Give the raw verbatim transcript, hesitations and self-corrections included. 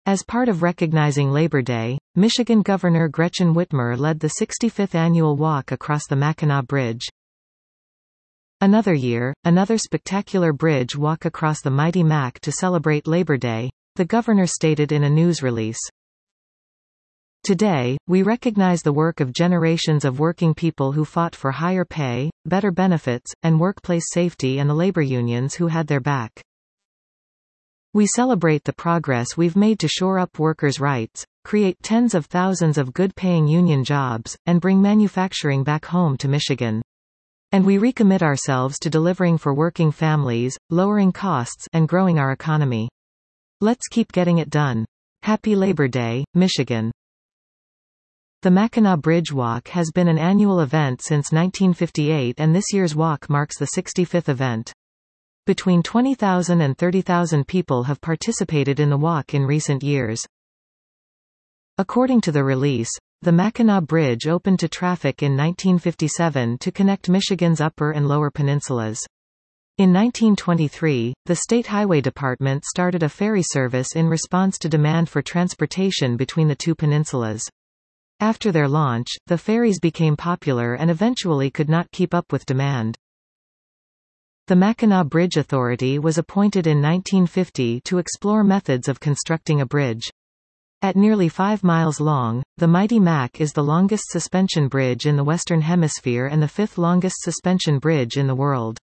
As part of recognizing Labor Day, Michigan Governor Gretchen Whitmer led the sixty-fifth annual walk across the Mackinac Bridge. Another year, another spectacular bridge walk across the mighty Mac to celebrate Labor Day, the governor stated in a news release. Today, we recognize the work of generations of working people who fought for higher pay, better benefits, and workplace safety, and the labor unions who had their back. We celebrate the progress we've made to shore up workers' rights, create tens of thousands of good-paying union jobs, and bring manufacturing back home to Michigan. And we recommit ourselves to delivering for working families, lowering costs, and growing our economy. Let's keep getting it done. Happy Labor Day, Michigan. The Mackinac Bridge Walk has been an annual event since nineteen fifty-eight, and this year's walk marks the sixty-fifth event. Between twenty thousand and thirty thousand people have participated in the walk in recent years. According to the release, the Mackinac Bridge opened to traffic in nineteen fifty-seven to connect Michigan's upper and lower peninsulas. In nineteen twenty-three, the State Highway Department started a ferry service in response to demand for transportation between the two peninsulas. After their launch, the ferries became popular and eventually could not keep up with demand. The Mackinac Bridge Authority was appointed in nineteen fifty to explore methods of constructing a bridge. At nearly five miles long, the Mighty Mac is the longest suspension bridge in the Western Hemisphere and the fifth longest suspension bridge in the world.